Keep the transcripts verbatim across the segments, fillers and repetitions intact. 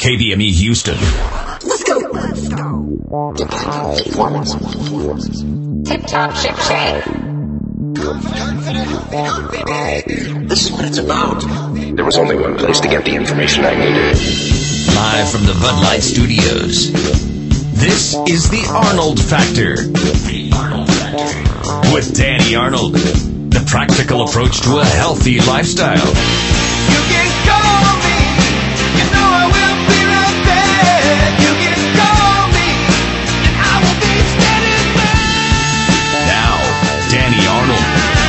K B M E Houston. Let's go. Let's go. Get back to performance. Tip-top ship shape. This is what it's about. There was only one place to get the information I needed. Live from the Bud Light Studios. This is the Arnold Factor. The Arnold Factor. With Danny Arnold. The practical approach to a healthy lifestyle. You can call me. You know I will be right there. You can call me. And I will be standing there. Now, Danny Arnold.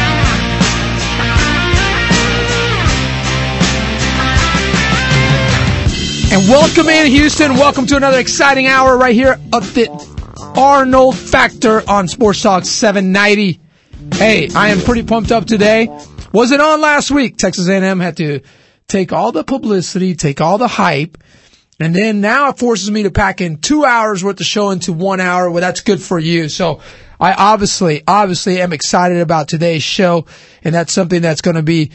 And welcome in, Houston. Welcome to another exciting hour right here of the Arnold Factor on Sports Talk seven ninety. Hey, I am pretty pumped up today. Wasn't on last week. Texas A and M had to take all the publicity, take all the hype, and then now it forces me to pack in two hours worth of show into one hour. Well, that's good for you. So I obviously, obviously am excited about today's show, and that's something that's going to be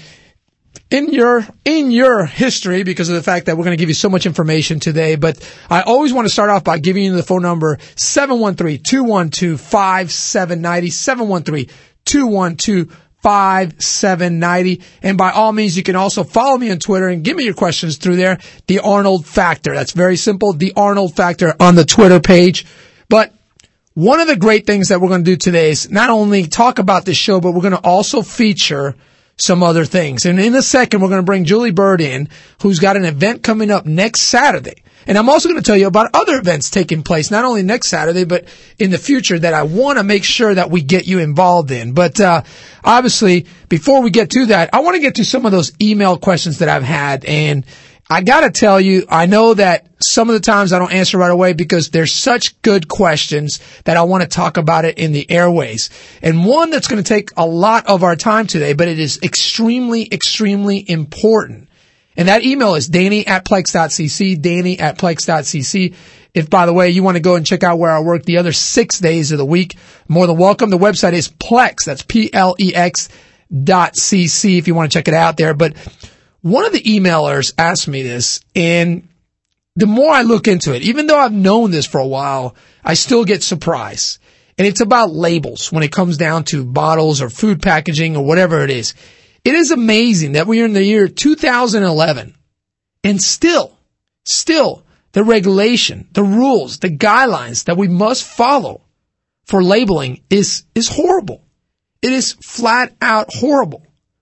in your in your history because of the fact that we're going to give you so much information today. But I always want to start off by giving you the phone number seven one three, two one two, five seven nine zero, seven one three, two one two, five seven nine zero. And by all means, you can also follow me on Twitter and give me your questions through there. The Arnold Factor. That's very simple. The Arnold Factor on the Twitter page. But one of the great things that we're going to do today is not only talk about this show, but we're going to also feature some other things. And in a second, we're going to bring Julie Bird in, who's got an event coming up next Saturday. And I'm also going to tell you about other events taking place, not only next Saturday, but in the future that I want to make sure that we get you involved in. But uh obviously, before we get to that, I want to get to some of those email questions that I've had. And I got to tell you, I know that some of the times I don't answer right away because there's such good questions that I want to talk about it in the airways. And one that's going to take a lot of our time today, but it is extremely, extremely important. And that email is Danny at Plex dot c c, Danny at Plex dot c c. If, by the way, you want to go and check out where I work the other six days of the week, more than welcome. The website is Plex, that's P L E X dot C C if you want to check it out there. But one of the emailers asked me this, and the more I look into it, even though I've known this for a while, I still get surprised. And it's about labels when it comes down to bottles or food packaging or whatever it is. It is amazing that we are in the year two thousand eleven, and still, still, the regulation, the rules, the guidelines that we must follow for labeling is, is horrible. It is flat out horrible.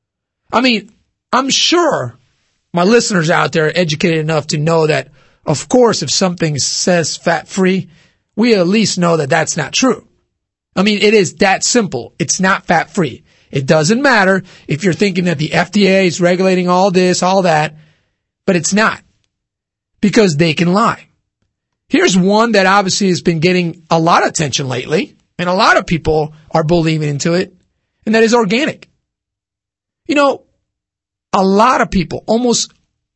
I mean, I'm sure my listeners out there are educated enough to know that, of course, if something says fat-free, we at least know that that's not true. I mean, it is that simple. It's not fat-free. It doesn't matter if you're thinking that the F D A is regulating all this, all that, but it's not, because they can lie. Here's one that obviously has been getting a lot of attention lately, and a lot of people are believing into it, and that is organic. You know, a lot of people, almost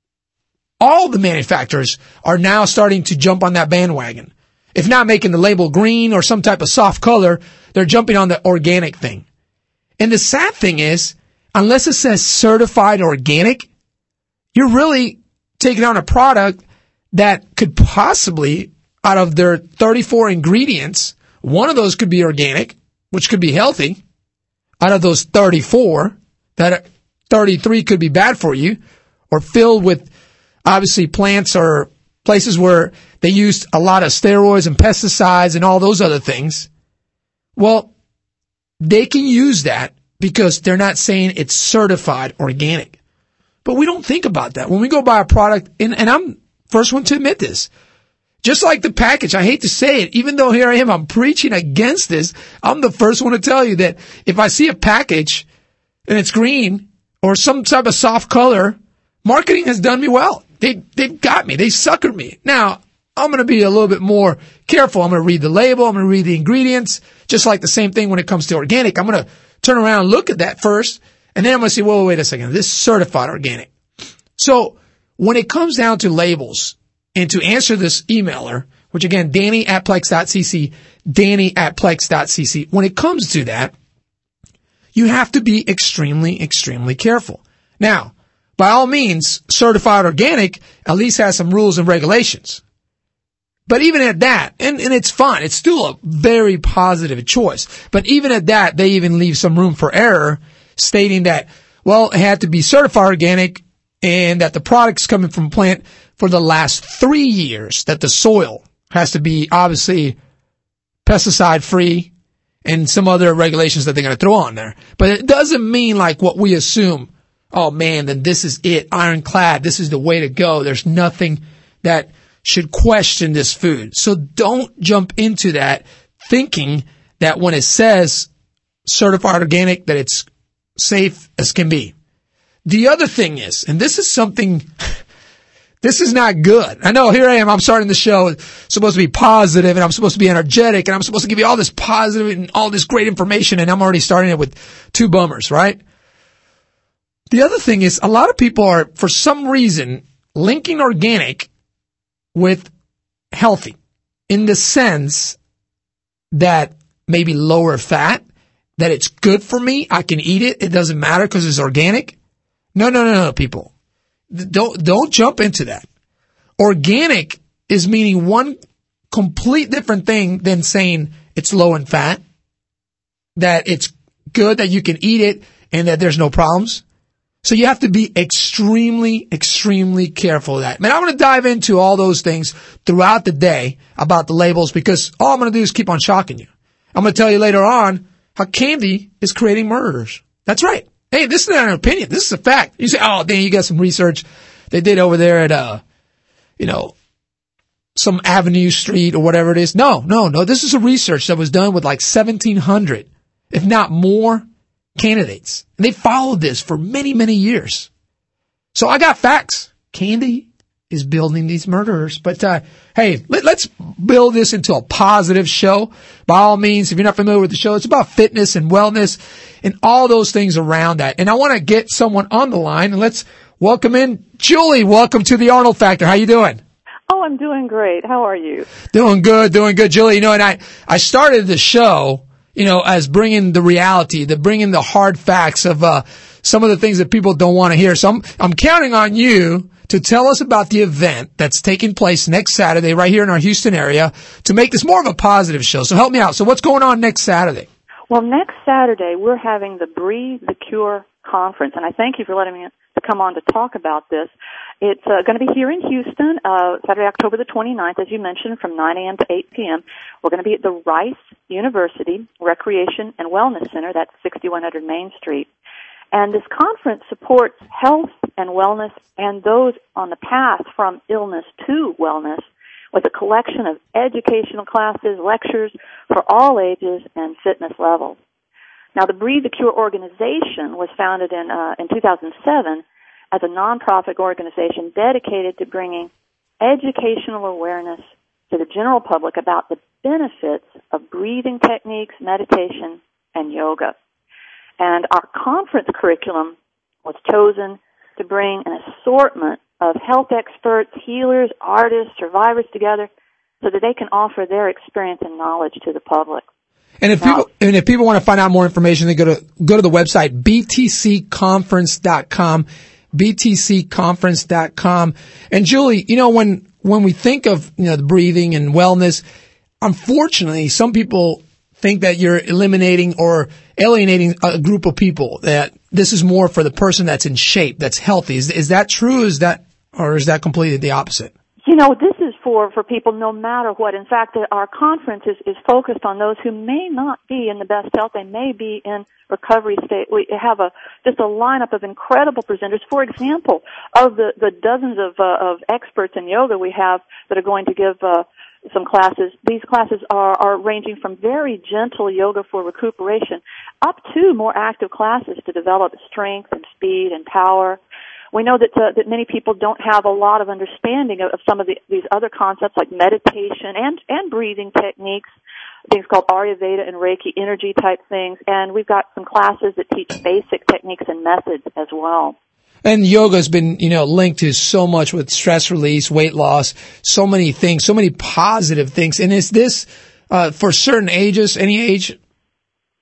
all the manufacturers, are now starting to jump on that bandwagon. If not making the label green or some type of soft color, they're jumping on the organic thing. And the sad thing is, unless it says certified organic, you're really taking on a product that could possibly, out of their thirty-four ingredients, one of those could be organic, which could be healthy. Out of those thirty-four, that thirty-three could be bad for you, or filled with, obviously, plants or places where they used a lot of steroids and pesticides and all those other things. Well, they can use that because they're not saying it's certified organic. But we don't think about that. When we go buy a product, and, and I'm first one to admit this, just like the package, I hate to say it, even though here I am, I'm preaching against this, I'm the first one to tell you that if I see a package and it's green or some type of soft color, marketing has done me well. They, they've got me. They suckered me. Now, I'm going to be a little bit more careful. I'm going to read the label. I'm going to read the ingredients. Just like the same thing when it comes to organic. I'm going to turn around and look at that first, and then I'm going to say, whoa, wait a second. This is certified organic. So when it comes down to labels, and to answer this emailer, which again, Danny at Plex dot c c, Danny at Plex dot c c, when it comes to that, you have to be extremely, extremely careful. Now, by all means, certified organic at least has some rules and regulations. But even at that, and, and it's fine, it's still a very positive choice. But even at that, they even leave some room for error, stating that, well, it had to be certified organic and that the product's coming from a plant for the last three years, that the soil has to be obviously pesticide free and some other regulations that they're going to throw on there. But it doesn't mean like what we assume, oh man, then this is it, ironclad, this is the way to go. There's nothing that should question this food. So don't jump into that thinking that when it says certified organic, that it's safe as can be. The other thing is, and this is something, this is not good. I know here I am, I'm starting the show, supposed to be positive and I'm supposed to be energetic and I'm supposed to give you all this positive and all this great information and I'm already starting it with two bummers, right? The other thing is a lot of people are, for some reason, linking organic with healthy in the sense that maybe lower fat, that it's good for me. I can eat it. It doesn't matter because it's organic. No, no, no, no, people. Don't, don't jump into that. Organic is meaning one complete different thing than saying it's low in fat, that it's good, that you can eat it and that there's no problems. So you have to be extremely, extremely careful of that. Man, I'm going to dive into all those things throughout the day about the labels because all I'm going to do is keep on shocking you. I'm going to tell you later on how candy is creating murderers. That's right. Hey, this is not an opinion. This is a fact. You say, oh, Dan, you got some research they did over there at, uh, you know, some Avenue Street or whatever it is. No, no, no. This is a research that was done with like seventeen hundred, if not more, candidates. And they followed this for many, many years. So I got facts. Candy is building these murderers. But, uh, hey, let, let's build this into a positive show. By all means, if you're not familiar with the show, it's about fitness and wellness and all those things around that. And I want to get someone on the line and let's welcome in Julie. Welcome to the Arnold Factor. How you doing? Oh, I'm doing great. How are you? Doing good, doing good, Julie. You know, and I, I started the show, you know, as bringing the reality, the bringing the hard facts of, uh, some of the things that people don't want to hear. So I'm, I'm counting on you to tell us about the event that's taking place next Saturday right here in our Houston area to make this more of a positive show. So help me out. So what's going on next Saturday? Well, next Saturday, we're having the Breathe the Cure conference, and I thank you for letting me to come on to talk about this. It's uh, going to be here in Houston, uh, Saturday, October the twenty-ninth, as you mentioned, from nine a.m. to eight p.m. We're going to be at the Rice University Recreation and Wellness Center. That's sixty-one hundred Main Street. And this conference supports health and wellness and those on the path from illness to wellness with a collection of educational classes, lectures for all ages and fitness levels. Now, the Breathe the Cure organization was founded in uh, in two thousand seven as a nonprofit organization dedicated to bringing educational awareness to the general public about the benefits of breathing techniques, meditation, and yoga. And our conference curriculum was chosen to bring an assortment of health experts, healers, artists, survivors together so that they can offer their experience and knowledge to the public. And if now, people and if people want to find out more information, they go to go to the website b t c conference dot com, b t c conference dot com. And Julie, you know, when when we think of, you know, the breathing and wellness, unfortunately, some people think that you're eliminating or alienating a group of people, that this is more for the person that's in shape, that's healthy. Is, is that true? Is that, or is that completely the opposite? You know, this is for, for people no matter what. In fact, our conference is, is focused on those who may not be in the best health. They may be in recovery state. We have a just a lineup of incredible presenters. For example, of the, the dozens of, uh, of experts in yoga we have that are going to give uh, some classes, these classes are, are ranging from very gentle yoga for recuperation up to more active classes to develop strength and speed and power. We know that uh, that many people don't have a lot of understanding of, of some of the, these other concepts like meditation and, and breathing techniques, things called Ayurveda and Reiki energy type things. And we've got some classes that teach basic techniques and methods as well. And yoga has been, you know, linked to so much with stress release, weight loss, so many things, so many positive things. And is this uh, for certain ages, any age?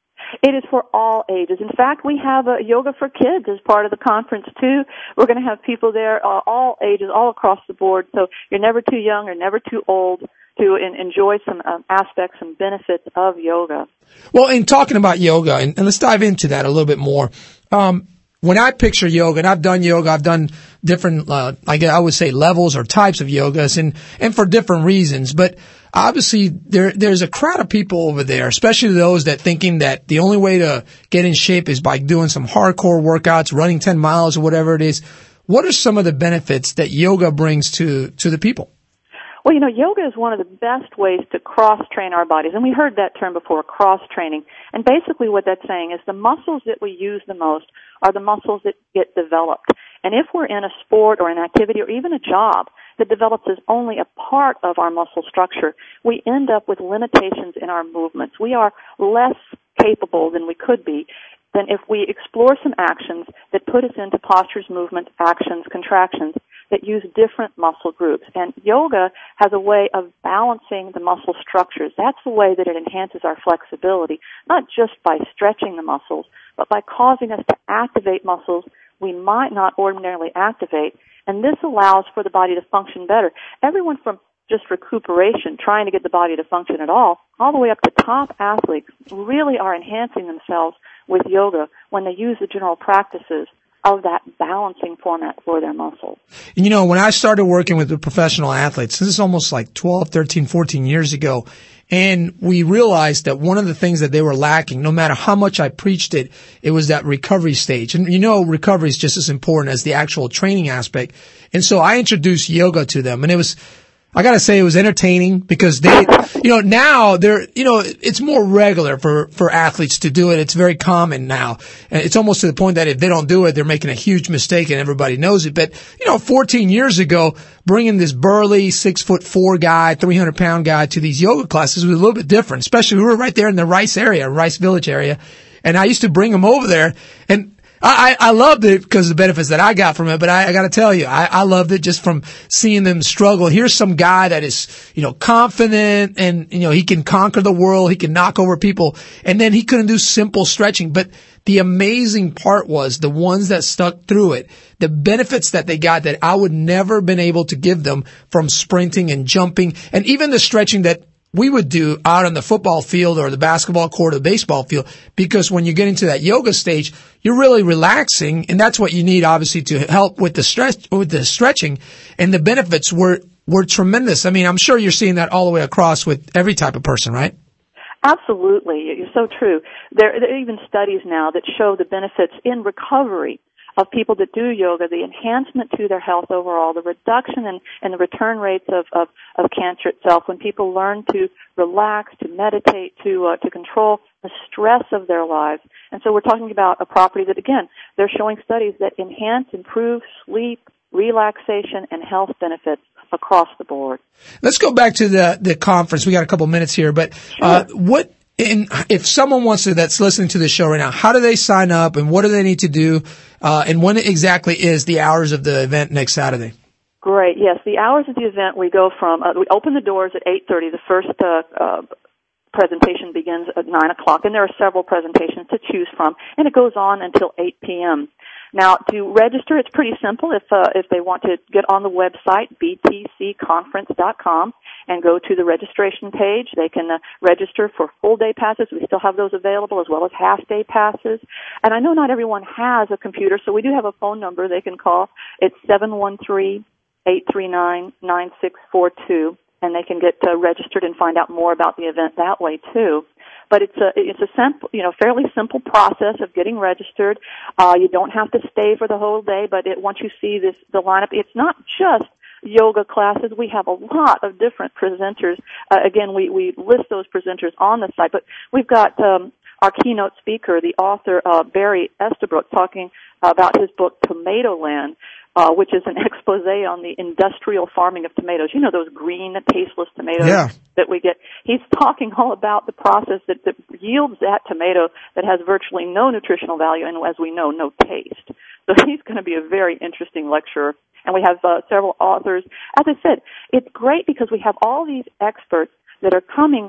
It is for all ages. In fact, we have uh, yoga for kids as part of the conference, too. We're going to have people there, uh, all ages, all across the board. So you're never too young or never too old to in, enjoy some um, aspects and benefits of yoga. Well, in talking about yoga, and, and let's dive into that a little bit more. Um, when I picture yoga, and I've done yoga, I've done different, uh, I guess I would say levels or types of yogas, and, and for different reasons. But obviously, there there's a crowd of people over there, especially those that thinking that the only way to get in shape is by doing some hardcore workouts, running ten miles or whatever it is. What are some of the benefits that yoga brings to, to the people? Well, you know, yoga is one of the best ways to cross-train our bodies, and we heard that term before, cross-training. And basically what that's saying is the muscles that we use the most are the muscles that get developed. And if we're in a sport or an activity or even a job that develops as only a part of our muscle structure, we end up with limitations in our movements. We are less capable than we could be than if we explore some actions that put us into postures, movements, actions, contractions that use different muscle groups. And yoga has a way of balancing the muscle structures. That's the way that it enhances our flexibility, not just by stretching the muscles, but by causing us to activate muscles we might not ordinarily activate. And this allows for the body to function better. Everyone from just recuperation, trying to get the body to function at all, all the way up to top athletes really are enhancing themselves with yoga when they use the general practices of that balancing format for their muscles. And you know, when I started working with the professional athletes, this is almost like twelve, thirteen, fourteen years ago, and we realized that one of the things that they were lacking, no matter how much I preached it, it was that recovery stage. And you know, recovery is just as important as the actual training aspect. And so I introduced yoga to them, and it was, I gotta say, it was entertaining because they, you know, now they're, you know, it's more regular for, for athletes to do it. It's very common now. And it's almost to the point that if they don't do it, they're making a huge mistake and everybody knows it. But, you know, fourteen years ago, bringing this burly six foot four guy, three hundred pound guy to these yoga classes was a little bit different, especially we were right there in the Rice area, Rice Village area. And I used to bring them over there, and I, I loved it because of the benefits that I got from it, but I, I got to tell you, I, I loved it just from seeing them struggle. Here's some guy that is, you know, confident and, you know, he can conquer the world. He can knock over people. And then he couldn't do simple stretching. But the amazing part was the ones that stuck through it, the benefits that they got that I would never been able to give them from sprinting and jumping and even the stretching that we would do out on the football field or the basketball court or the baseball field, because when you get into that yoga stage, you're really relaxing, and that's what you need, obviously, to help with the stretch, with the stretching, and the benefits were, were tremendous. I mean, I'm sure you're seeing that all the way across with every type of person, right? Absolutely. You're so true. There, there are even studies now that show the benefits in recovery of people that do yoga, the enhancement to their health overall, the reduction in, in the return rates of, of, of cancer itself, when people learn to relax, to meditate, to uh, to control the stress of their lives. And so we're talking about a property that, again, they're showing studies that enhance, improve sleep, relaxation, and health benefits across the board. Let's go back to the, the conference. We got a couple minutes here, but uh, what... And if someone wants to, that's listening to the show right now, how do they sign up and what do they need to do? Uh, and when exactly is the hours of the event next Saturday? Great. Yes, the hours of the event, we go from, uh, we open the doors at eight thirty. The first uh, uh, presentation begins at nine o'clock, and there are several presentations to choose from, and it goes on until eight p.m. Now, to register, it's pretty simple. If uh, if they want to get on the website, b t c conference dot com, and go to the registration page, they can uh, register for full-day passes. We still have those available, as well as half-day passes. And I know not everyone has a computer, so we do have a phone number they can call. It's seven one three, eight three nine, nine six four two, and they can get uh, registered and find out more about the event that way, too. But it's a it's a simple, you know, fairly simple process of getting registered. Uh, you don't have to stay for the whole day, but it, once you see this the lineup, it's not just yoga classes. We have a lot of different presenters. Uh, again, we we list those presenters on the site, but we've got um, our keynote speaker, the author uh, Barry Estabrook, talking about his book Tomatoland, uh, which is an expose on the industrial farming of tomatoes. You know, those green, tasteless tomatoes yeah. that we get. He's talking all about the process that, that yields that tomato that has virtually no nutritional value and, as we know, no taste. So he's going to be a very interesting lecturer. And we have uh, several authors. As I said, it's great because we have all these experts that are coming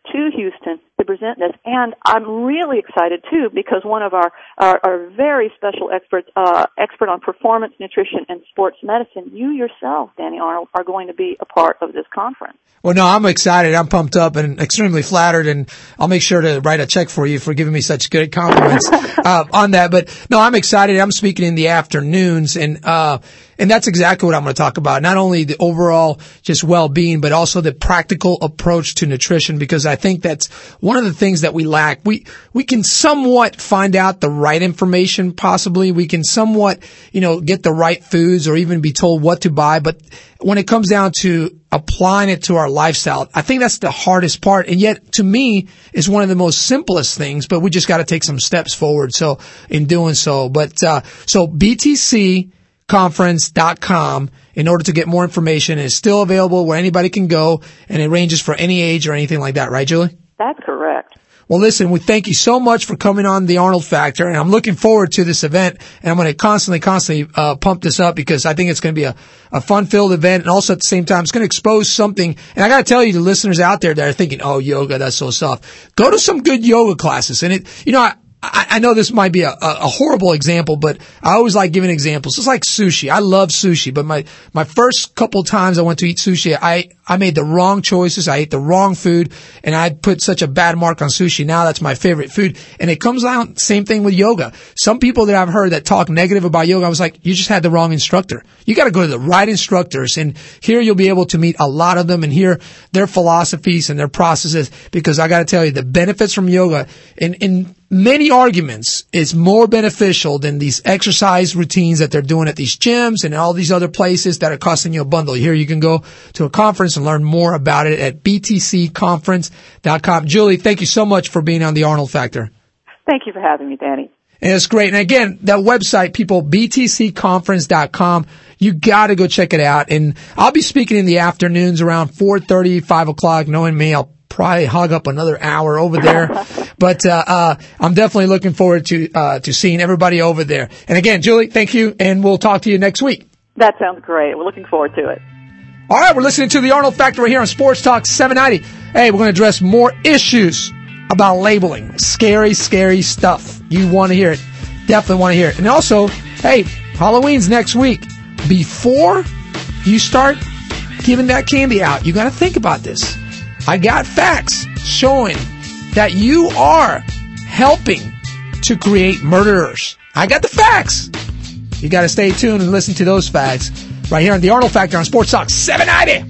to Houston to present this. And I'm really excited, too, because one of our, our, our very special experts, uh, expert on performance, nutrition, and sports medicine, you yourself, Danny Arnold, are going to be a part of this conference. Well, no, I'm excited. I'm pumped up and extremely flattered, and I'll make sure to write a check for you for giving me such good compliments uh, on that. But no, I'm excited. I'm speaking in the afternoons, and uh, and that's exactly what I'm going to talk about. Not only the overall just well-being, but also the practical approach to nutrition, because I think that's one of the things that we lack. We we can somewhat find out the right information, possibly. We can somewhat, you know, get the right foods or even be told what to buy, but when it comes down to applying it to our lifestyle, I think that's the hardest part. And yet, to me, is one of the most simplest things, but we just got to take some steps forward. So, in doing so, but, uh, so B T C conference dot com in order to get more information. It's still available where anybody can go, and it ranges for any age or anything like that, right, Julie? That's correct. Well, listen, we thank you so much for coming on the Arnold Factor, and I'm looking forward to this event, and I'm going to constantly, constantly uh, pump this up because I think it's going to be a, a fun-filled event, and also at the same time, it's going to expose something. And I got to tell you, the listeners out there that are thinking, "Oh, yoga, that's so soft." Go to some good yoga classes, and it, you know, I, I, I know this might be a, a horrible example, but I always like giving examples. It's like sushi. I love sushi, but my, my first couple times I went to eat sushi, I, I made the wrong choices. I ate the wrong food, and I put such a bad mark on sushi. Now that's my favorite food. And it comes down, same thing with yoga. Some people that I've heard that talk negative about yoga, I was like, you just had the wrong instructor. You got to go to the right instructors. And here you'll be able to meet a lot of them and hear their philosophies and their processes, because I got to tell you, the benefits from yoga in, in many arguments is more beneficial than these exercise routines that they're doing at these gyms and all these other places that are costing you a bundle. Here you can go to a conference and learn more about it at B T C conference dot com. Julie, thank you so much for being on the Arnold Factor. Thank you for having me, Danny. And it's great. And again, that website, people, B T C conference dot com. You got to go check it out. And I'll be speaking in the afternoons around four thirty, five o'clock. Knowing me, I'll probably hog up another hour over there. But uh, uh I'm definitely looking forward to uh to seeing everybody over there. And again, Julie, thank you, and we'll talk to you next week. That sounds great. We're looking forward to it. All right, we're listening to the Arnold Factor right here on Sports Talk seven ninety. Hey, we're going to address more issues about labeling. Scary, scary stuff. You want to hear it. Definitely want to hear it. And also, hey, Halloween's next week. Before you start giving that candy out, you got to think about this. I got facts showing that you are helping to create murderers. I got the facts. You got to stay tuned and listen to those facts right here on the Arnold Factor on Sports Talk seven ninety.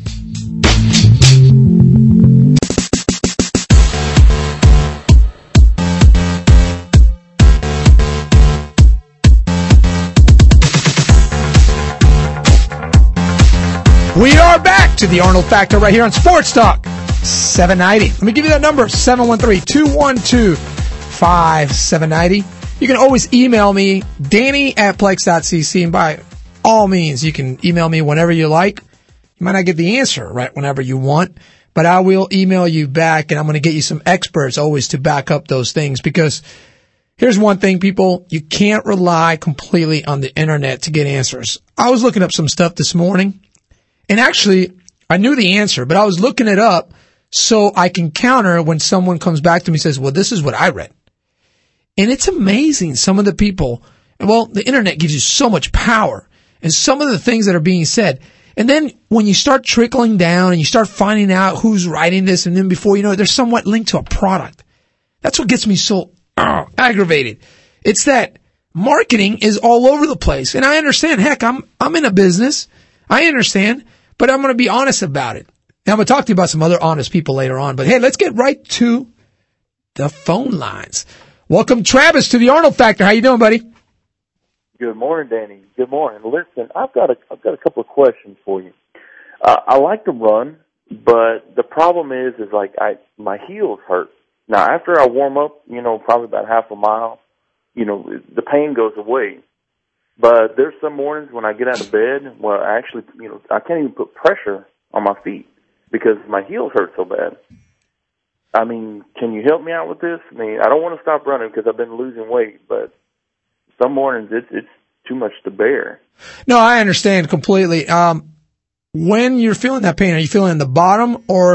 We are back to the Arnold Factor right here on Sports Talk seven ninety. Let me give you that number, seven one three, two one two, five seven nine zero. You can always email me, Danny at plex dot c c, and by all means, you can email me whenever you like. You might not get the answer right whenever you want, but I will email you back, and I'm going to get you some experts always to back up those things, because here's one thing, people, you can't rely completely on the internet to get answers. I was looking up some stuff this morning, and actually, I knew the answer, but I was looking it up so I can counter when someone comes back to me and says, well, this is what I read. And it's amazing, some of the people, well, the internet gives you so much power, and some of the things that are being said. And then when you start trickling down and you start finding out who's writing this, and then before you know it, they're somewhat linked to a product. That's what gets me so uh, aggravated. It's that marketing is all over the place. And I understand, heck, I'm I'm in a business. I understand, but I'm going to be honest about it. And I'm going to talk to you about some other honest people later on. But hey, let's get right to the phone lines. Welcome, Travis, to the Arnold Factor. How you doing, buddy? Good morning, Danny. Good morning. Listen, I've got a I've got a couple of questions for you. Uh, I like to run, but the problem is, is like I my heels hurt. Now, after I warm up, you know, probably about half a mile, you know, the pain goes away. But there's some mornings when I get out of bed where I actually, you know, I can't even put pressure on my feet because my heels hurt so bad. I mean, can you help me out with this? I mean, I don't want to stop running because I've been losing weight, but some mornings it's it's too much to bear. No, I understand completely. Um, when you're feeling that pain, are you feeling in the bottom or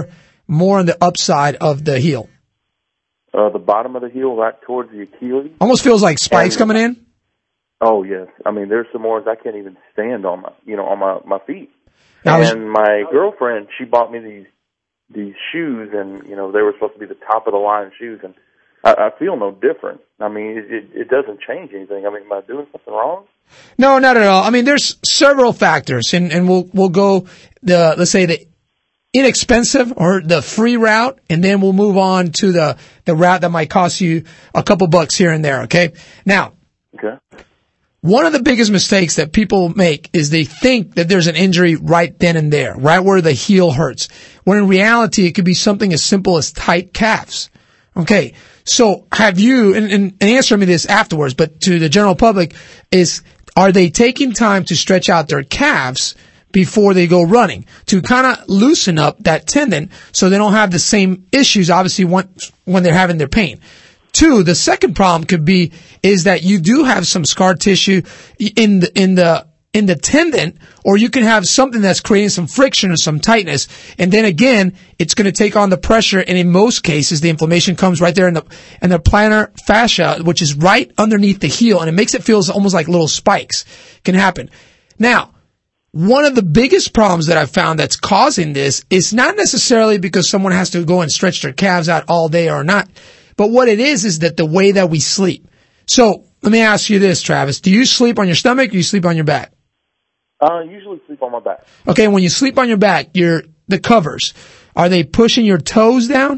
more on the upside of the heel? Uh, the bottom of the heel, right towards the Achilles. Almost feels like spikes And- coming in. Oh yes, I mean there's some more I can't even stand on my, you know, on my my feet. Now, is- and my girlfriend, she bought me these these shoes, and you know they were supposed to be the top of the line shoes, and I, I feel no different. I mean, it, it, it doesn't change anything. I mean, am I doing something wrong? No, not at all. I mean, there's several factors, and, and we'll we'll go the let's say the inexpensive or the free route, and then we'll move on to the the route that might cost you a couple bucks here and there. Okay. Now, Okay. one of the biggest mistakes that people make is they think that there's an injury right then and there, right where the heel hurts, when in reality it could be something as simple as tight calves. Okay, so have you, and, and answer me this afterwards, but to the general public, is are they taking time to stretch out their calves before they go running to kind of loosen up that tendon so they don't have the same issues, obviously, when, when they're having their pain? Two, the second problem could be is that you do have some scar tissue in the, in the, in the tendon, or you can have something that's creating some friction or some tightness. And then again, it's going to take on the pressure. And in most cases, the inflammation comes right there in the, in the plantar fascia, which is right underneath the heel. And it makes it feel almost like little spikes can happen. Now, one of the biggest problems that I've found that's causing this is not necessarily because someone has to go and stretch their calves out all day or not. But what it is, is that the way that we sleep. So let me ask you this, Travis. Do you sleep on your stomach or do you sleep on your back? Uh, usually sleep on my back. Okay, when you sleep on your back, your the covers, are they pushing your toes down?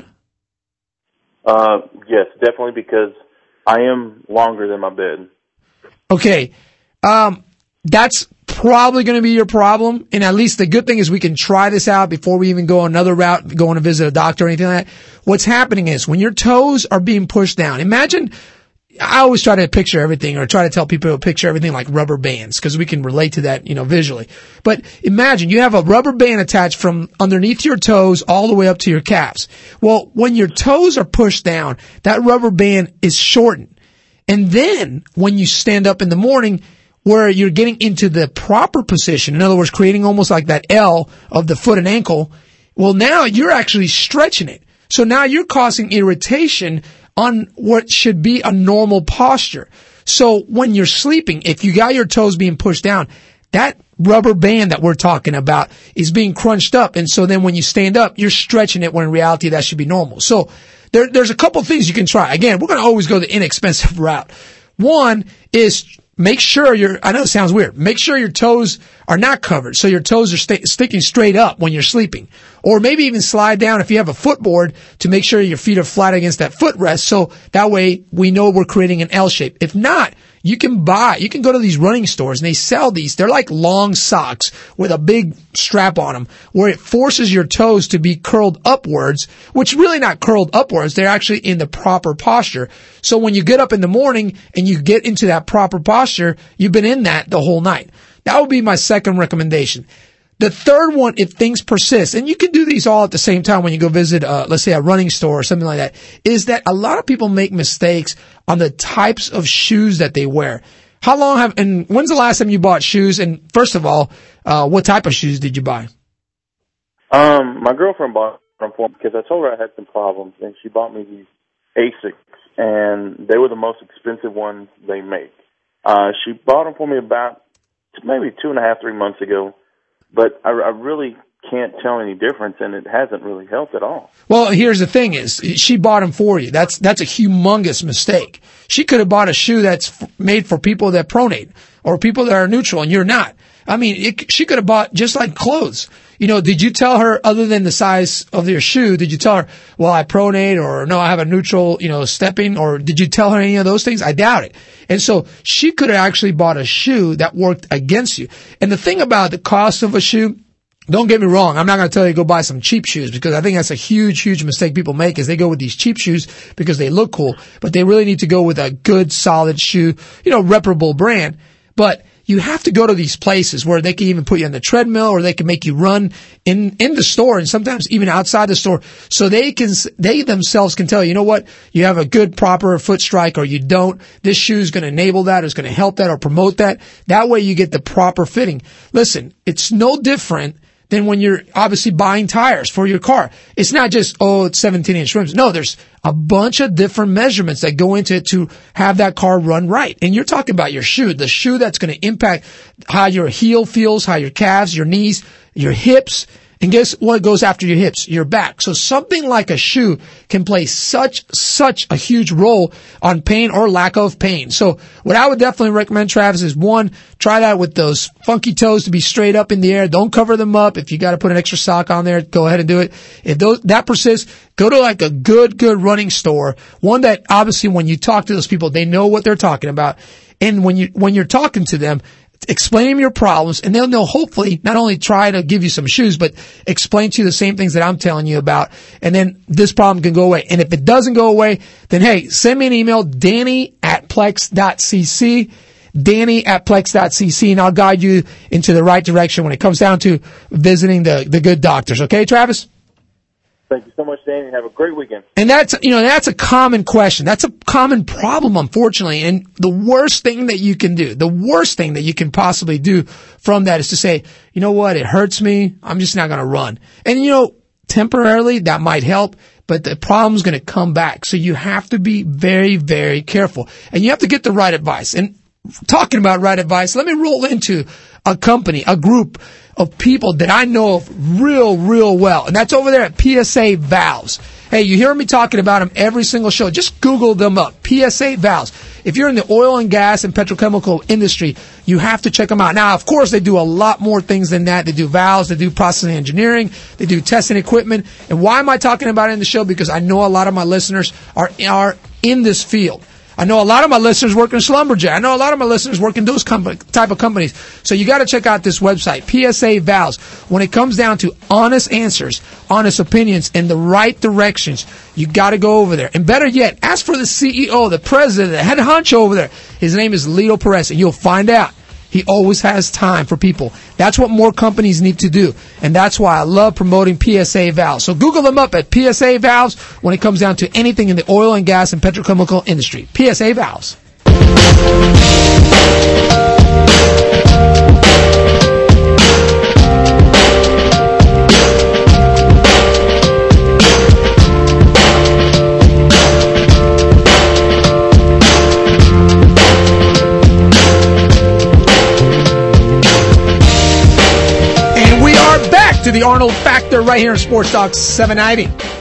Uh, yes, definitely, because I am longer than my bed. Okay, um, that's probably going to be your problem. And at least the good thing is we can try this out before we even go another route, going to visit a doctor or anything like that. What's happening is when your toes are being pushed down, imagine, I always try to picture everything or try to tell people to picture everything like rubber bands because we can relate to that, you know, visually. But imagine you have a rubber band attached from underneath your toes all the way up to your calves. Well, when your toes are pushed down, that rubber band is shortened. And then when you stand up in the morning, where you're getting into the proper position, in other words, creating almost like that L of the foot and ankle, well, now you're actually stretching it. So now you're causing irritation on what should be a normal posture. So when you're sleeping, if you got your toes being pushed down, that rubber band that we're talking about is being crunched up. And so then when you stand up, you're stretching it when in reality that should be normal. So there, there's a couple things you can try. Again, we're going to always go the inexpensive route. One is make sure your, I know it sounds weird, make sure your toes are not covered. So your toes are sta- sticking straight up when you're sleeping. Or maybe even slide down if you have a footboard to make sure your feet are flat against that footrest. So that way we know we're creating an L shape. If not, you can buy, you can go to these running stores and they sell these. They're like long socks with a big strap on them where it forces your toes to be curled upwards, which really not curled upwards. They're actually in the proper posture. So when you get up in the morning and you get into that proper posture, you've been in that the whole night. That would be my second recommendation. The third one, if things persist, and you can do these all at the same time when you go visit, uh, let's say a running store or something like that, is that a lot of people make mistakes on the types of shoes that they wear. How long have, and when's the last time you bought shoes? And first of all, uh, what type of shoes did you buy? Um, my girlfriend bought them for me because I told her I had some problems, and she bought me these Asics, and they were the most expensive ones they make. Uh, she bought them for me about maybe two and a half, three months ago. But I, I really can't tell any difference, and it hasn't really helped at all. Well, here's the thing is, she bought them for you. That's, that's a humongous mistake. She could have bought a shoe that's f- made for people that pronate or people that are neutral, and you're not. I mean, it, she could have bought just like clothes. You know, did you tell her, other than the size of your shoe, did you tell her, well, I pronate, or no, I have a neutral, you know, stepping, or did you tell her any of those things? I doubt it. And so she could have actually bought a shoe that worked against you. And the thing about the cost of a shoe, don't get me wrong, I'm not going to tell you to go buy some cheap shoes, because I think that's a huge, huge mistake people make, is they go with these cheap shoes because they look cool, but they really need to go with a good, solid shoe, you know, reputable brand. But you have to go to these places where they can even put you on the treadmill, or they can make you run in, in the store, and sometimes even outside the store. So they can, they themselves can tell you, you know what, you have a good, proper foot strike, or you don't. This shoe is going to enable that, or it's going to help that, or promote that. That way you get the proper fitting. Listen, it's no different than when you're obviously buying tires for your car. It's not just, oh, it's seventeen inch rims. No, there's a bunch of different measurements that go into it to have that car run right. And you're talking about your shoe, the shoe that's going to impact how your heel feels, how your calves, your knees, your hips. And guess what goes after your hips? Your back. So something like a shoe can play such, such a huge role on pain or lack of pain. So what I would definitely recommend, Travis, is one, try that with those funky toes to be straight up in the air. Don't cover them up. If you got to put an extra sock on there, go ahead and do it. If those, that persists, go to like a good, good running store. One that obviously when you talk to those people, they know what they're talking about. And when you, when you're talking to them, explain them your problems, and they'll know, hopefully, not only try to give you some shoes, but explain to you the same things that I'm telling you about. And then this problem can go away. And if it doesn't go away, then hey, send me an email, Danny at plex dot c c, Danny at plex dot c c, and I'll guide you into the right direction when it comes down to visiting the, the good doctors. Okay, Travis? Thank you so much, Danny. Have a great weekend. And that's, you know, that's a common question. That's a common problem, unfortunately. And the worst thing that you can do, the worst thing that you can possibly do from that is to say, you know what, it hurts me. I'm just not going to run. And, you know, temporarily that might help, but the problem's going to come back. So you have to be very, very careful. And you have to get the right advice. And talking about right advice, let me roll into a company, a group of people that I know of real, real well. And that's over there at P S A Valves. Hey, you hear me talking about them every single show. Just Google them up. P S A Valves. If you're in the oil and gas and petrochemical industry, you have to check them out. Now, of course, they do a lot more things than that. They do valves. They do processing engineering. They do testing equipment. And why am I talking about it in the show? Because I know a lot of my listeners are, are in this field. I know a lot of my listeners work in Schlumberger. I know a lot of my listeners work in those com- type of companies. So you got to check out this website, P S A Valves. When it comes down to honest answers, honest opinions, in the right directions, you got to go over there. And better yet, ask for the C E O, the president, the head honcho over there. His name is Lito Perez, and you'll find out. He always has time for people. That's what more companies need to do. And that's why I love promoting P S A Valves. So Google them up at P S A Valves when it comes down to anything in the oil and gas and petrochemical industry. P S A Valves. To the Arnold Factor right here in Sports Talk seven ninety.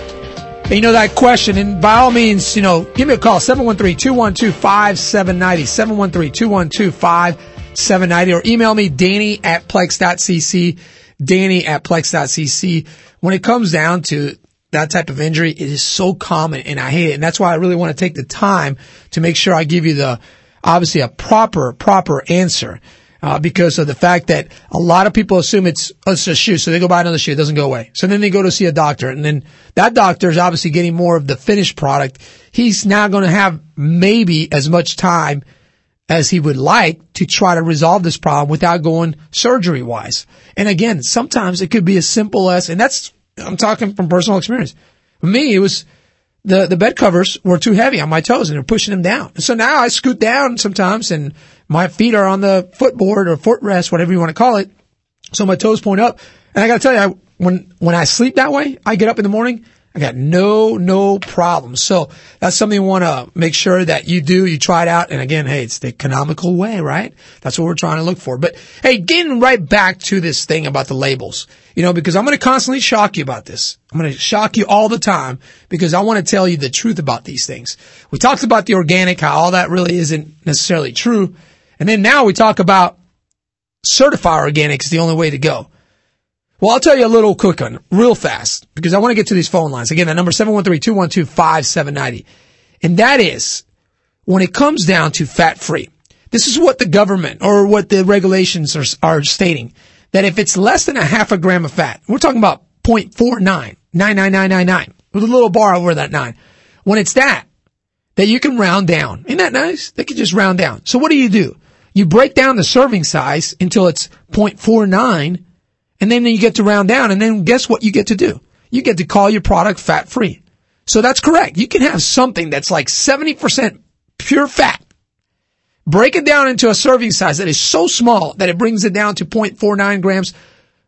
And you know that question, and by all means, you know, give me a call, seven one three, two one two, five seven nine zero, seven one three, two one two, five seven nine zero, or email me, Danny at plex dot c c, Danny at plex dot c c. When it comes down to that type of injury, it is so common, and I hate it, and that's why I really want to take the time to make sure I give you the, obviously, a proper, proper answer. Uh, because of the fact that a lot of people assume it's, oh, it's a shoe, so they go buy another shoe, it doesn't go away. So then they go to see a doctor, and then that doctor is obviously getting more of the finished product. He's now going to have maybe as much time as he would like to try to resolve this problem without going surgery-wise. And again, sometimes it could be as simple as, and that's, I'm talking from personal experience. For me, it was, the, the bed covers were too heavy on my toes, and they're pushing them down. And so now I scoot down sometimes, and my feet are on the footboard or footrest, whatever you want to call it. So my toes point up. And I got to tell you, I, when, when I sleep that way, I get up in the morning, I got no, no problems. So that's something you want to make sure that you do. You try it out. And again, hey, it's the economical way, right? That's what we're trying to look for. But hey, getting right back to this thing about the labels, you know, because I'm going to constantly shock you about this. I'm going to shock you all the time because I want to tell you the truth about these things. We talked about the organic, how all that really isn't necessarily true. And then now we talk about certified organic is the only way to go. Well, I'll tell you a little quick one, real fast, because I want to get to these phone lines. Again, that number seven one three, two one two, five seven nine zero. And that is, when it comes down to fat-free, this is what the government or what the regulations are, are stating, that if it's less than a half a gram of fat, we're talking about zero point four nine, nine nine nine nine nine, with a little bar over that nine. When it's that, that you can round down. Isn't that nice? They can just round down. So what do you do? You break down the serving size until it's zero point four nine, and then you get to round down, and then guess what you get to do? You get to call your product fat-free. So that's correct. You can have something that's like seventy percent pure fat. Break it down into a serving size that is so small that it brings it down to zero point four nine grams,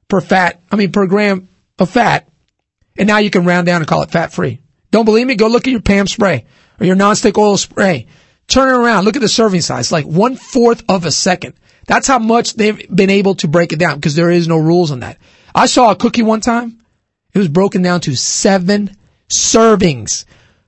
per fat, I mean per gram of fat, and now you can round down and call it fat-free. Don't believe me? Go look at your P A M spray or your nonstick oil spray. Turn it around. Look at the serving size, like one-fourth of a second. That's how much they've been able to break it down because there is no rules on that. I saw a cookie one time. It was broken down to seven servings.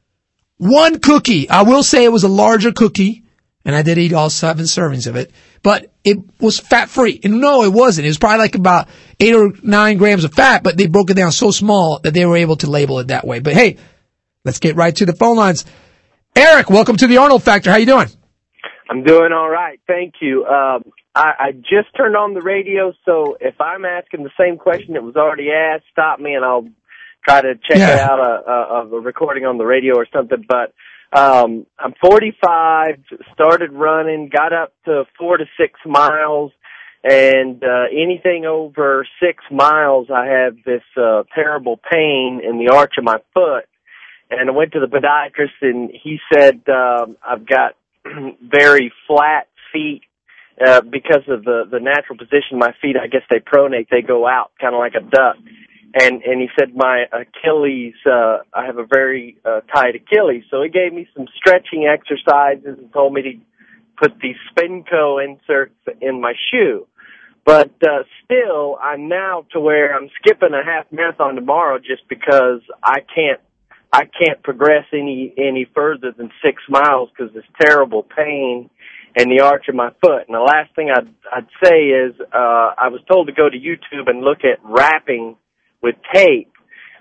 One cookie. I will say it was a larger cookie, and I did eat all seven servings of it, but it was fat-free. And no, it wasn't. It was probably like about eight or nine grams of fat, but they broke it down so small that they were able to label it that way. But hey, let's get right to the phone lines. Eric, welcome to the Arnold Factor. How you doing? I'm doing all right. Thank you. Um, I, I just turned on the radio, so if I'm asking the same question that was already asked, stop me and I'll try to check Yeah. it out a, a, a recording on the radio or something. But um, I'm forty-five, started running, got up to four to six miles, and uh, anything over six miles, I have this uh, terrible pain in the arch of my foot. And I went to the podiatrist, and he said um, I've got very flat feet uh, because of the, the natural position of my feet. I guess they pronate, they go out kind of like a duck. And and he said my Achilles, uh, I have a very uh, tight Achilles. So he gave me some stretching exercises and told me to put these Spinco inserts in my shoe. But uh, still, I'm now to where I'm skipping a half marathon tomorrow just because I can't I can't progress any any further than six miles because this terrible pain in the arch of my foot. And the last thing I'd, I'd say is uh, I was told to go to YouTube and look at wrapping with tape.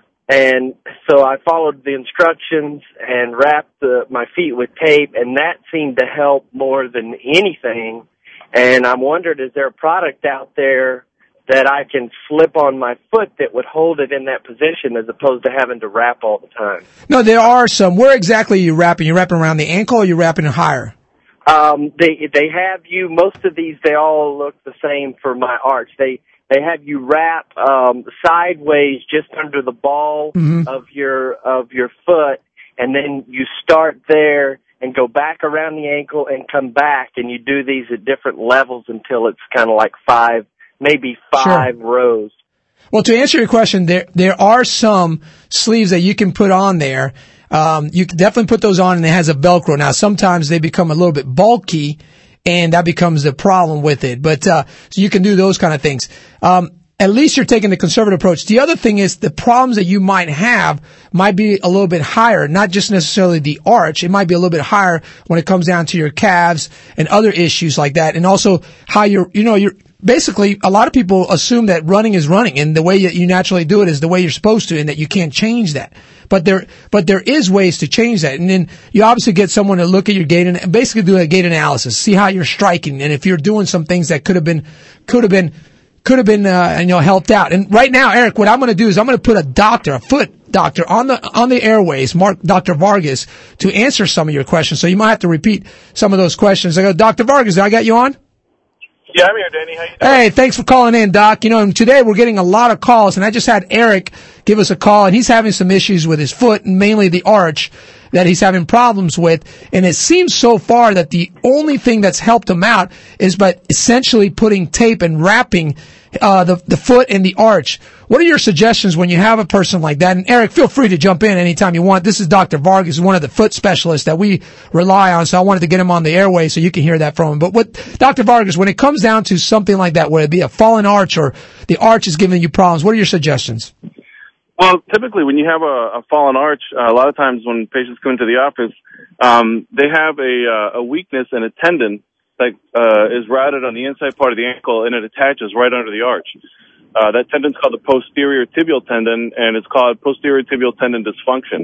And so I followed the instructions and wrapped the, my feet with tape, and that seemed to help more than anything. And I'm wondering, is there a product out there that I can slip on my foot that would hold it in that position as opposed to having to wrap all the time? No, there are some. Where exactly are you wrapping? You wrapping around the ankle or you wrapping it higher? Um, they they have you. Most of these, they all look the same for my arch. They they have you wrap um, sideways just under the ball mm-hmm. of your of your foot, and then you start there and go back around the ankle and come back, and you do these at different levels until it's kind of like five, maybe five Sure. rows. Well, to answer your question, there there are some sleeves that you can put on there. Um, you can definitely put those on, and it has a Velcro. Now, sometimes they become a little bit bulky, and that becomes the problem with it. But uh, so you can do those kind of things. Um, at least you're taking the conservative approach. The other thing is the problems that you might have might be a little bit higher, not just necessarily the arch. It might be a little bit higher when it comes down to your calves and other issues like that, and also how you're, you know, you're. Basically, a lot of people assume that running is running, and the way that you naturally do it is the way you're supposed to, and that you can't change that. But there, but there is ways to change that. And then you obviously get someone to look at your gait and basically do a gait analysis, see how you're striking, and if you're doing some things that could have been, could have been, could have been, uh, you know, helped out. And right now, Eric, what I'm going to do is I'm going to put a doctor, a foot doctor, on the on the airways, Mark, Doctor Vargas, to answer some of your questions. So you might have to repeat some of those questions. I go, Doctor Vargas, I got you on? Yeah, I'm here, Danny. How you doing? Hey, thanks for calling in, Doc. You know, and today we're getting a lot of calls, and I just had Eric give us a call, and he's having some issues with his foot, and mainly the arch that he's having problems with. And it seems so far that the only thing that's helped him out is by essentially putting tape and wrapping uh the the foot and the arch. What are your suggestions when you have a person like that? And Eric, feel free to jump in anytime you want. This is Doctor Vargas, one of the foot specialists that we rely on, so I wanted to get him on the airway so you can hear that from him. But what, Doctor Vargas, when it comes down to something like that, whether it be a fallen arch or the arch is giving you problems, what are your suggestions? Well, typically when you have a, a fallen arch, uh, a lot of times when patients come into the office, um, they have a, uh, a weakness in a tendon that uh, is routed on the inside part of the ankle, and it attaches right under the arch. Uh, that tendon's called the posterior tibial tendon, and it's called posterior tibial tendon dysfunction.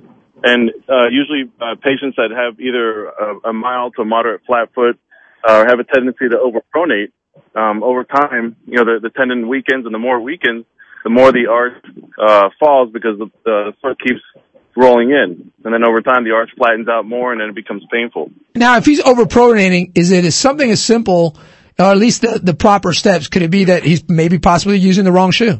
And uh, usually uh, patients that have either a, a mild to moderate flat foot uh, have a tendency to overpronate. Um, over time, you know, the, the tendon weakens, and the more it weakens, the more the arch uh, falls because the, the foot keeps rolling in. And then over time, the arch flattens out more, and then it becomes painful. Now, if he's overpronating, is it something as simple, or at least the, the proper steps? Could it be that he's maybe possibly using the wrong shoe?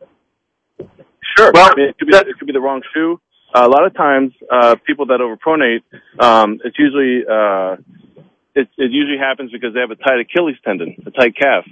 Sure. Well, I mean, it could be, it could be the wrong shoe. Uh, a lot of times, uh, people that overpronate, um, it's usually, uh, it, it usually happens because they have a tight Achilles tendon, a tight calf.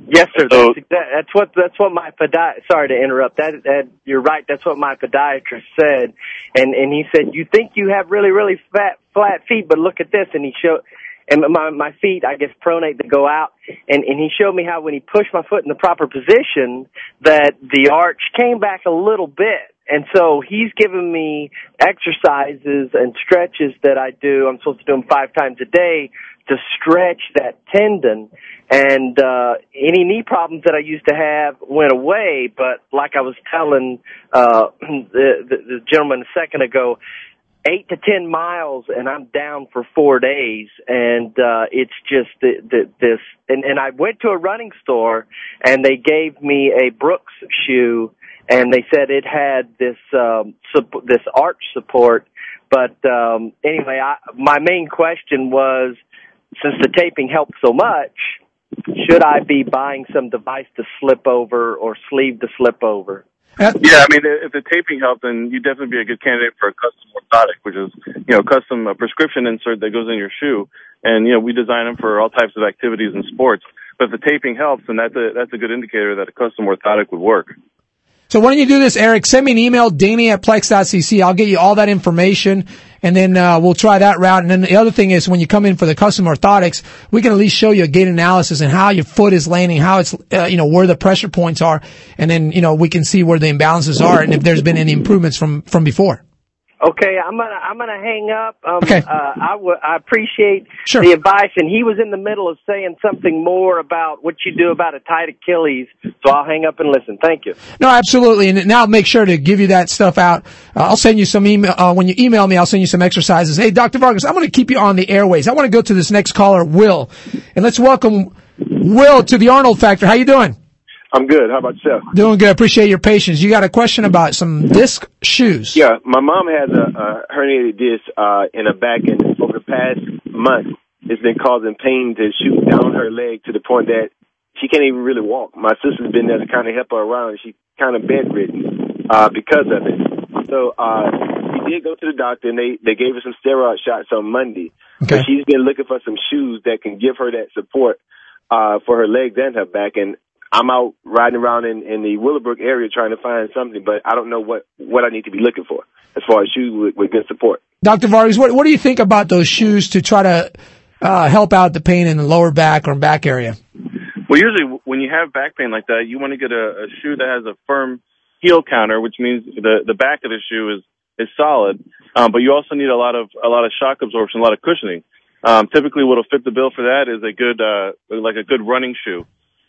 Yes, sir. So, That's, exa- that's what that's what my podi- sorry to interrupt. That, that you're right. That's what my podiatrist said, and and he said, you think you have really really fat flat feet, but look at this. And he showed, and my my feet, I guess, pronate to go out, and and he showed me how when he pushed my foot in the proper position, that the arch came back a little bit. And so he's given me exercises and stretches that I do. I'm supposed to do them five times a day to stretch that tendon. And uh any knee problems that I used to have went away. But like I was telling uh the, the, the gentleman a second ago, eight to ten miles, and I'm down for four days. And uh it's just the, the, this. And, and I went to a running store, and they gave me a Brooks shoe. And they said it had this um, sup- this arch support, but um, anyway, I, my main question was, since the taping helped so much, should I be buying some device to slip over or sleeve to slip over? Yeah, I mean, if the taping helped, then you'd definitely be a good candidate for a custom orthotic, which is, you know, custom a prescription insert that goes in your shoe. And, you know, we design them for all types of activities and sports. But if the taping helps, then that's a, that's a good indicator that a custom orthotic would work. So why don't you do this, Eric? Send me an email, Danny at plex dot c c. I'll get you all that information, and then uh, we'll try that route. And then the other thing is, when you come in for the custom orthotics, we can at least show you a gait analysis and how your foot is landing, how it's, uh, you know, where the pressure points are, and then, you know, we can see where the imbalances are and if there's been any improvements from from before. Okay, I'm gonna I'm gonna hang up. Um, okay. Uh, I w- I appreciate sure. the advice, and he was in the middle of saying something more about what you do about a tight Achilles, so I'll hang up and listen. Thank you. No, absolutely, and now I'll make sure to give you that stuff out. Uh, I'll send you some email uh, when you email me. I'll send you some exercises. Hey, Doctor Vargas, I'm going to keep you on the airways. I want to go to this next caller, Will, and let's welcome Will to the Arnold Factor. How you doing? I'm good. How about yourself? Doing good. Appreciate your patience. You got a question about some disc shoes? Yeah, my mom has a, a herniated disc uh, in her back, and over the past month, it's been causing pain to shoot down her leg to the point that she can't even really walk. My sister's been there to kind of help her around, and she's kind of bedridden uh, because of it. So uh, we did go to the doctor, and they, they gave her some steroid shots on Monday. Okay. But she's been looking for some shoes that can give her that support uh, for her legs and her back, and I'm out riding around in, in the Willowbrook area trying to find something, but I don't know what, what I need to be looking for as far as shoes with, with good support. Doctor Vargas, what, what do you think about those shoes to try to uh, help out the pain in the lower back or back area? Well, usually when you have back pain like that, you want to get a, a shoe that has a firm heel counter, which means the, the back of the shoe is, is solid, um, but you also need a lot of a lot of shock absorption, a lot of cushioning. Um, typically, what'll fit the bill for that is a good uh, like a good running shoe.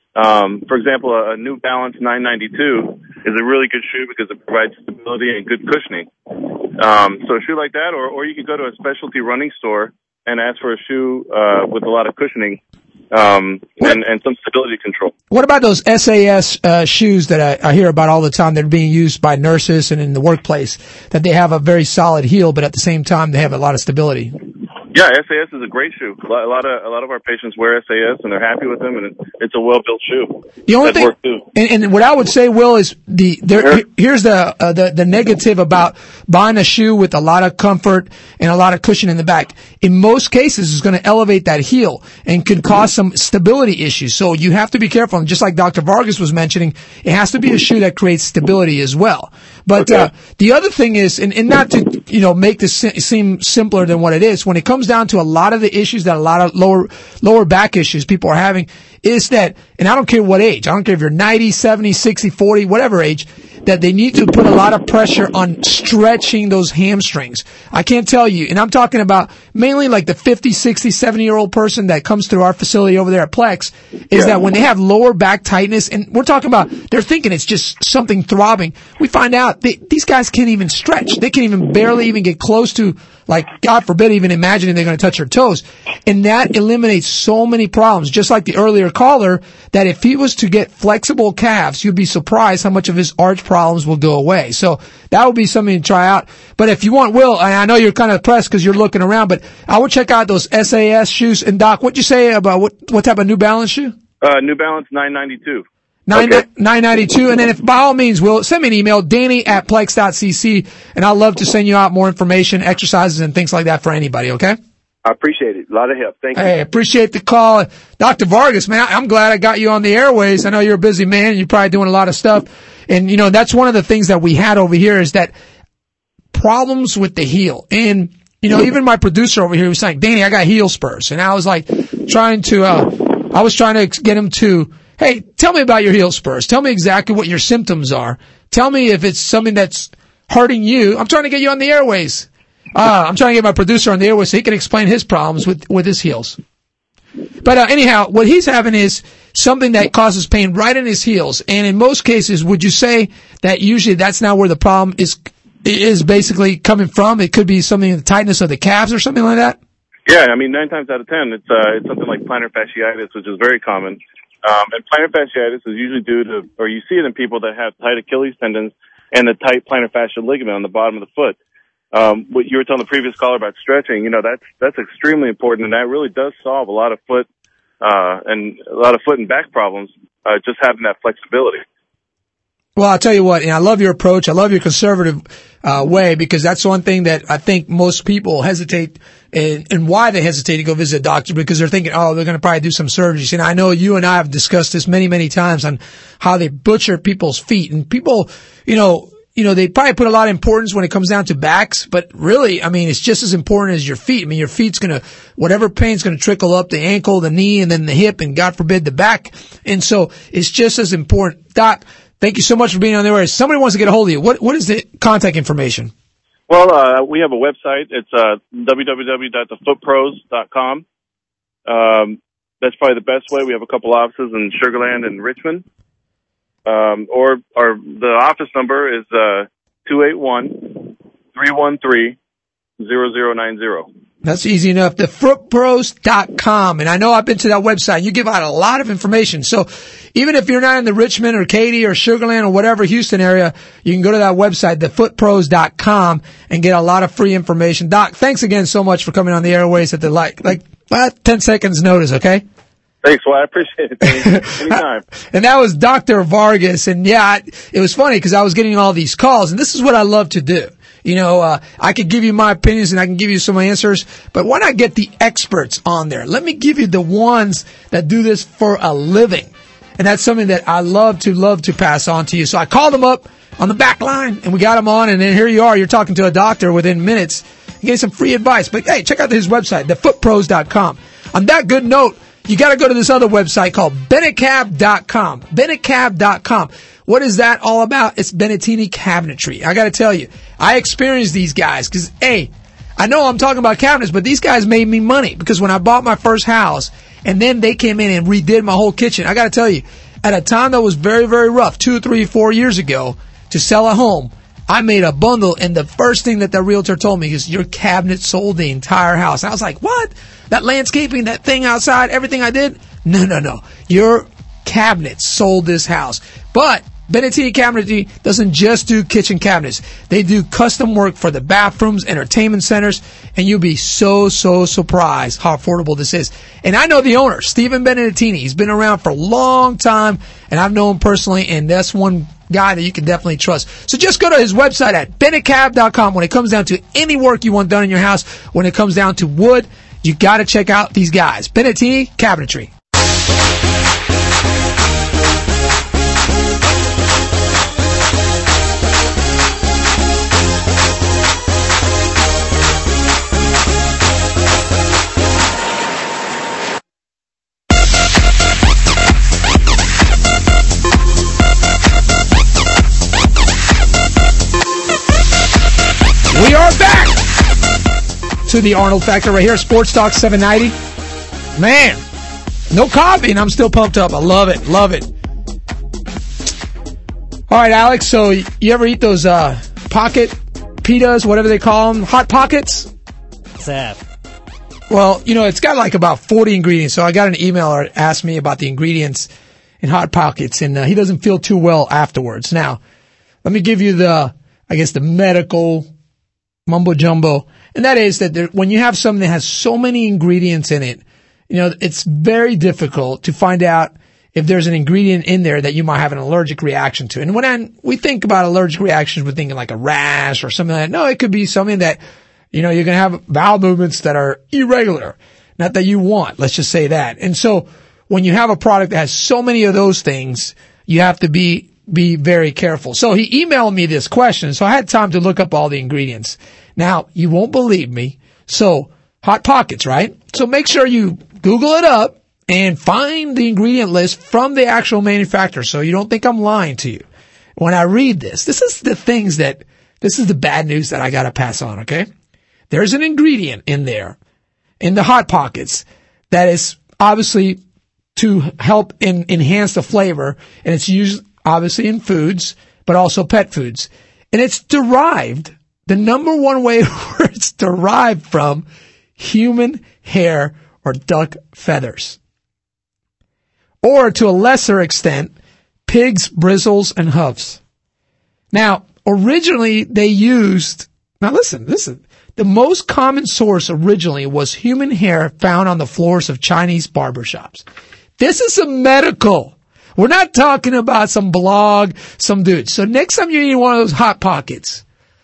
Um, for example, a, a New Balance nine ninety-two is a really good shoe because it provides stability and good cushioning. Um, so a shoe like that, or, or you could go to a specialty running store and ask for a shoe uh, with a lot of cushioning um, and, and some stability control. What about those S A S uh, shoes that I, I hear about all the time that are being used by nurses and in the workplace, that they have a very solid heel, but at the same time they have a lot of stability? Yeah, S A S is a great shoe. A lot of a lot of our patients wear S A S and they're happy with them, and it's a well built shoe. The only That thing, work too. and, and what I would say, Will, is the there. Here's the uh, the the negative about buying a shoe with a lot of comfort and a lot of cushion in the back. In most cases, it's going to elevate that heel and could cause some stability issues. So you have to be careful. And just like Doctor Vargas was mentioning, it has to be a shoe that creates stability as well. But Okay. uh, the other thing is, and, and not to you know make this se- seem simpler than what it is, when it comes down to a lot of the issues that a lot of lower lower back issues people are having, is that, and I don't care what age, I don't care if you're ninety, seventy, sixty, forty, whatever age, that they need to put a lot of pressure on stretching those hamstrings. I can't tell you, and I'm talking about mainly like the fifty, sixty, seventy year old person that comes through our facility over there at Plex, is that when they have lower back tightness, and we're talking about, they're thinking it's just something throbbing. We find out they, these guys can't even stretch. They can't even barely even get close to, like, God forbid, even imagining they're going to touch their toes. And that eliminates so many problems. Just like the earlier caller, that if he was to get flexible calves, you'd be surprised how much of his arch problems will go away. So that would be something to try out. But if you want, Will, and I know you're kind of pressed because you're looking around, but I would check out those S A S shoes. And Doc, what'd you say about what, what type of New Balance shoe? Uh, New Balance nine ninety-two. Nine Okay. nine ninety two, and then if by all means, Will, send me an email, Danny at plex dot c c, and I'll love to send you out more information, exercises, and things like that for anybody. Okay? All I appreciate it. A lot of help. Thank you. Hey, appreciate the call. Doctor Vargas, man, I'm glad I got you on the airways. I know you're a busy man. You're probably doing a lot of stuff. And, you know, that's one of the things that we had over here is that problems with the heel. And, you know, even my producer over here was saying, Danny, I got heel spurs. And I was like trying to, uh, I was trying to get him to, hey, tell me about your heel spurs. Tell me exactly what your symptoms are. Tell me if it's something that's hurting you. I'm trying to get you on the airways. Uh, I'm trying to get my producer on the airways so he can explain his problems with, with his heels. But uh, anyhow, what he's having is something that causes pain right in his heels. And in most cases, would you say that usually that's not where the problem is is basically coming from? It could be something in the tightness of the calves or something like that? Yeah, I mean, nine times out of ten, it's uh, it's something like plantar fasciitis, which is very common. Um, and plantar fasciitis is usually due to, or you see it in people that have tight Achilles tendons and the tight plantar fascial ligament on the bottom of the foot. Um, what you were telling the previous caller about stretching, you know, that's that's extremely important, and that really does solve a lot of foot uh, and a lot of foot and back problems. Uh, just having that flexibility. Well, I'll tell you what, and I love your approach. I love your conservative uh, way, because that's one thing that I think most people hesitate, and, and why they hesitate to go visit a doctor, because they're thinking, oh, they're going to probably do some surgeries. And I know you and I have discussed this many, many times on how they butcher people's feet. And people, you know, you know, they probably put a lot of importance when it comes down to backs, but really, I mean, it's just as important as your feet. I mean, your feet's going to, whatever pain's going to trickle up the ankle, the knee, and then the hip, and God forbid the back. And so it's just as important. Doc, thank you so much for being on the air. If somebody wants to get a hold of you, what what is the contact information? Well, uh, we have a website. It's uh, w w w dot the foot pros dot com. Um, that's probably the best way. We have a couple offices in Sugar Land and Richmond. Um, or, or the office number is uh, two eight one, three one three, zero zero nine zero. That's easy enough. the foot pros dot com. And I know I've been to that website. You give out a lot of information. So even if you're not in the Richmond or Katy or Sugar Land or whatever Houston area, you can go to that website, the foot pros dot com, and get a lot of free information. Doc, thanks again so much for coming on the airways at the like, like, well, ten seconds notice, okay? Thanks, well, I appreciate it. Anytime. And that was Doctor Vargas. And yeah, it was funny because I was getting all these calls, and this is what I love to do. You know, uh, I could give you my opinions and I can give you some answers, but why not get the experts on there? Let me give you the ones that do this for a living. And that's something that I love to, love to pass on to you. So I called them up on the back line and we got them on, and then here you are. You're talking to a doctor within minutes. You get some free advice. But hey, check out his website, the foot pros dot com. On that good note, you got to go to this other website called Bennett Cab dot com. Bennett Cab dot com. What is that all about? It's Benettini Cabinetry. I got to tell you, I experienced these guys because, hey, I know I'm talking about cabinets, but these guys made me money because when I bought my first house and then they came in and redid my whole kitchen, I got to tell you, at a time that was very, very rough, two, three, four years ago, to sell a home, I made a bundle, and the first thing that the realtor told me is, your cabinet sold the entire house. And I was like, what? That landscaping, that thing outside, everything I did? No, no, no. Your cabinet sold this house. But Benettini Cabinetry doesn't just do kitchen cabinets. They do custom work for the bathrooms, entertainment centers, and you'll be so, so surprised how affordable this is. And I know the owner, Stephen Benettini. He's been around for a long time, and I've known him personally, and that's one guy that you can definitely trust. So just go to his website at Bennett Cab dot com. When it comes down to any work you want done in your house, when it comes down to wood, you got to check out these guys. Benettini Cabinetry. We are back to the Arnold Factor right here, Sports Talk seven ninety. Man, no coffee, and I'm still pumped up. I love it, love it. All right, Alex, so you ever eat those uh, pocket pitas, whatever they call them, Hot Pockets? What's that? Well, you know, it's got like about forty ingredients, so I got an emailer asked me about the ingredients in Hot Pockets, and uh, he doesn't feel too well afterwards. Now, let me give you the, I guess, the medical mumbo jumbo, and that is that there, when you have something that has so many ingredients in it, you know, it's very difficult to find out if there's an ingredient in there that you might have an allergic reaction to. And when I, we think about allergic reactions, we're thinking like a rash or something like that. No, it could be something that You know, you're going to have bowel movements that are irregular, not that you want. Let's just say that. And so when you have a product that has so many of those things, you have to be, be very careful. So he emailed me this question. So I had time to look up all the ingredients. Now, you won't believe me. So Hot Pockets, right? So make sure you Google it up and find the ingredient list from the actual manufacturer so you don't think I'm lying to you. When I read this, this is the things that, this is the bad news that I got to pass on, okay? There's an ingredient in there, in the Hot Pockets, that is obviously to help in, enhance the flavor, and it's used obviously in foods, but also pet foods. And it's derived, the number one way where it's derived from human hair or duck feathers. Or to a lesser extent, pigs' bristles and hoofs. Now, originally they used, now listen, listen, the most common source originally was human hair found on the floors of Chinese barbershops. This is a medical. We're not talking about some blog, some dude. So next time you're eating one of those Hot Pockets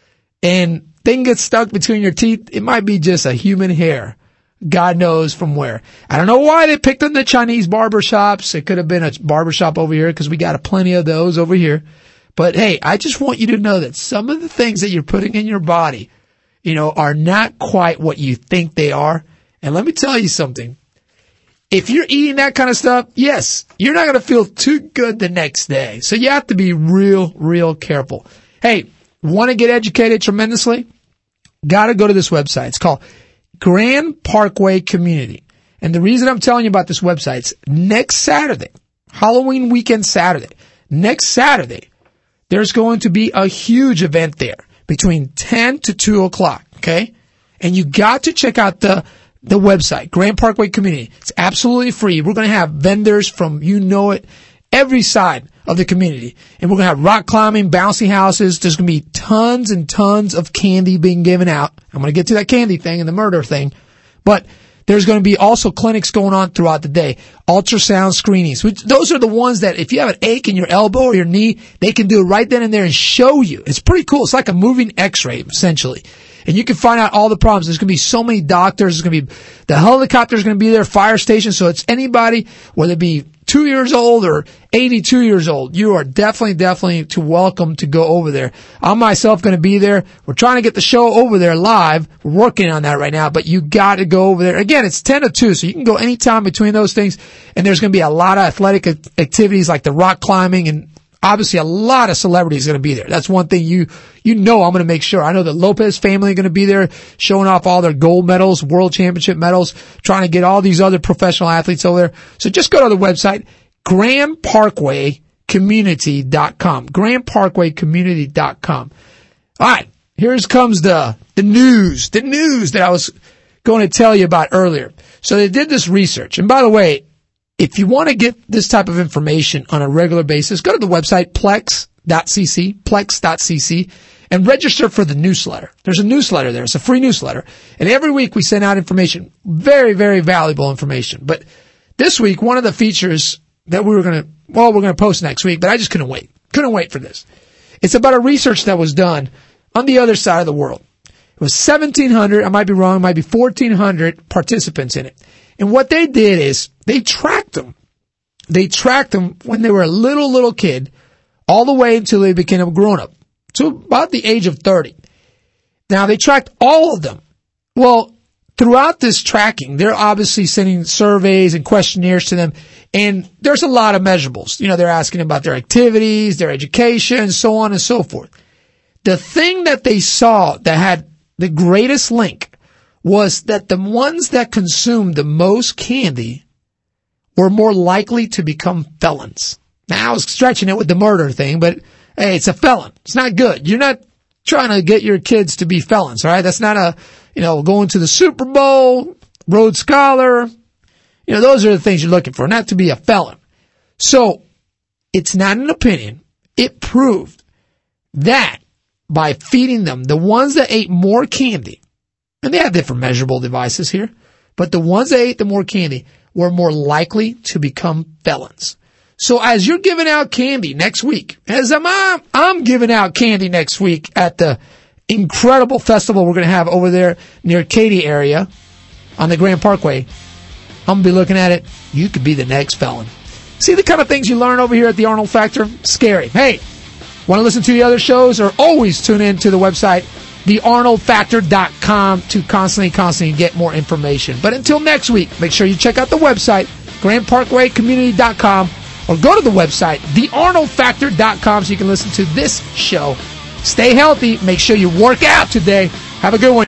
and thing gets stuck between your teeth, it might be just a human hair. God knows from where. I don't know why they picked on the Chinese barbershops. It could have been a barbershop over here because we got a plenty of those over here. But hey, I just want you to know that some of the things that you're putting in your body, you know, are not quite what you think they are. And let me tell you something. If you're eating that kind of stuff, yes, you're not going to feel too good the next day. So you have to be real, real careful. Hey, want to get educated tremendously? Got to go to this website. It's called Grand Parkway Community. And the reason I'm telling you about this website is next Saturday, Halloween weekend Saturday, next Saturday, there's going to be a huge event there between ten to two o'clock, okay? And you got to check out the the website, Grand Parkway Community. It's absolutely free. We're going to have vendors from, you know it, every side of the community. And we're going to have rock climbing, bouncy houses. There's going to be tons and tons of candy being given out. I'm going to get to that candy thing and the murder thing. But there's going to be also clinics going on throughout the day. Ultrasound screenings. Which, those are the ones that if you have an ache in your elbow or your knee, they can do it right then and there and show you. It's pretty cool. It's like a moving x-ray, essentially. And you can find out all the problems. There's going to be so many doctors. There's going to be, the helicopter's going to be there, fire station. So it's anybody, whether it be two years old or eighty-two years old, you are definitely, definitely to welcome to go over there. I'm myself going to be there. We're trying to get the show over there live. We're working on that right now, but you got to go over there. Again, it's ten to two, so you can go anytime between those things. And there's going to be a lot of athletic activities like the rock climbing, and obviously a lot of celebrities are going to be there. That's one thing you, you know I'm going to make sure. I know the Lopez family are going to be there showing off all their gold medals, world championship medals, trying to get all these other professional athletes over there. So just go to the website, grand parkway community dot com. grand parkway community dot com. All right. Here comes the, the news, the news that I was going to tell you about earlier. So they did this research. And by the way, if you want to get this type of information on a regular basis, go to the website plex dot c c, plex dot c c, and register for the newsletter. There's a newsletter there. It's a free newsletter. And every week we send out information, very, very valuable information. But this week, one of the features that we were going to, well, we're going to post next week, but I just couldn't wait. Couldn't wait for this. It's about a research that was done on the other side of the world. It was seventeen hundred, I might be wrong, it might be fourteen hundred participants in it. And what they did is they tracked them. They tracked them when they were a little, little kid all the way until they became a grown-up. So about the age of thirty. Now, they tracked all of them. Well, throughout this tracking, they're obviously sending surveys and questionnaires to them. And there's a lot of measurables. You know, they're asking about their activities, their education, so on and so forth. The thing that they saw that had the greatest link was that the ones that consumed the most candy were more likely to become felons. Now, I was stretching it with the murder thing, but hey, it's a felon. It's not good. You're not trying to get your kids to be felons, all right? That's not a, you know, going to the Super Bowl, Rhodes Scholar. You know, those are the things you're looking for, not to be a felon. So, it's not an opinion. It proved that by feeding them, the ones that ate more candy, and they have different measurable devices here, but the ones that ate the more candy were more likely to become felons. So as you're giving out candy next week, as I'm, I'm giving out candy next week at the incredible festival we're going to have over there near Katy area on the Grand Parkway. I'm going to be looking at it. You could be the next felon. See the kind of things you learn over here at the Arnold Factor? Scary. Hey, want to listen to the other shows, or always tune in to the website, the arnold factor dot com, to constantly, constantly get more information. But until next week, make sure you check out the website, grand parkway community dot com, or go to the website, the arnold factor dot com, so you can listen to this show. Stay healthy. Make sure you work out today. Have a good one.